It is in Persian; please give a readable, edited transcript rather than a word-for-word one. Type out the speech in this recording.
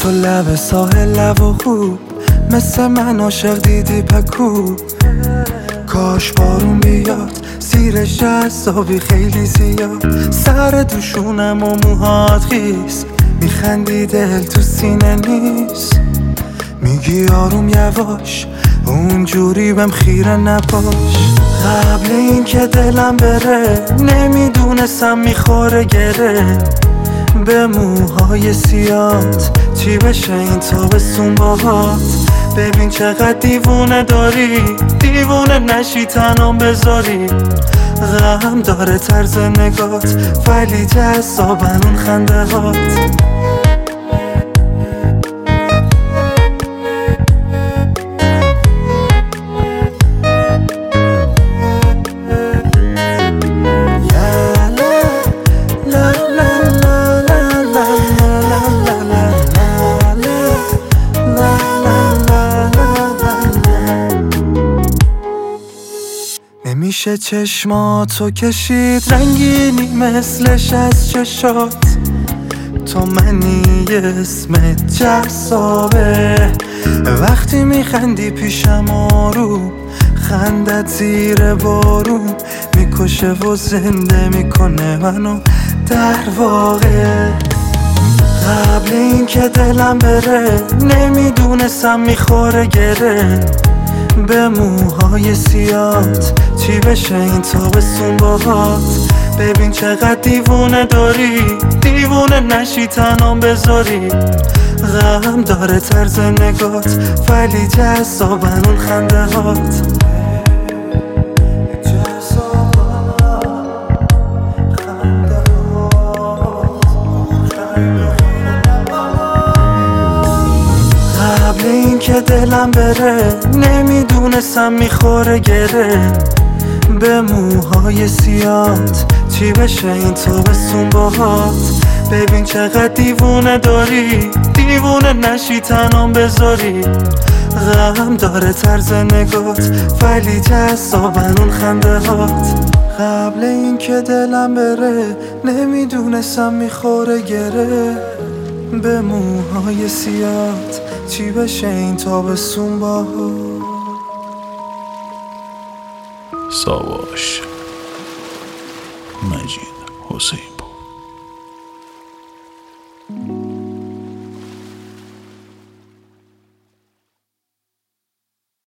تو لب ساحل لب و خوب، مثل من عاشق دیدی پکو. کاش بارون بیاد زیرش جذابی خیلی زیاد، سر دوشونم و موهات خیس، میخندی دل تو سینه نیست. میگی آروم یواش اونجوری بهم خیره نباش. قبل این که دلم بره نمیدونستم میخوره گره به موهای سیات، چی بشه این تابستون باهات. ببین چقدر دیوونه داری، دیوونه نشی تنام بذاری. غم داره طرز نگات ولی جذابن اون خنده هات. نمیشه چشماتو کشید رنگینی مثلش از چشات. تو منی اسمت جذابه، وقتی میخندی پیشم آروم، خندت زیر بارون میکشه و زنده میکنه منو در واقع. قبل این که دلم بره نمیدونستم میخوره گره به موهای سیات، چی بشه این تابستون باهات. ببین چقدر دیوونه داری، دیوونه نشی تنام بذاری. غم داره طرز نگات ولی جذابن اون خنده هات. قبل این که دلم بره نمیدونستم میخوره گره به موهای سیات، چی بشه این تابستون باهات. ببین چقدر دیوونه داری، دیوونه نشی تنام بذاری. غم داره طرز نگات ولی جذابن اون خنده هات. قبل این که دلم بره نمیدونستم میخوره گره به موهای سیات، چی بشه این تابستون باهات. ساواش مجید حسین.